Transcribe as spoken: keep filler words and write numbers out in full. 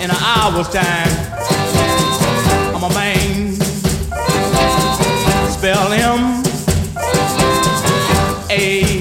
in an hour's time. I'm a man. Spell him A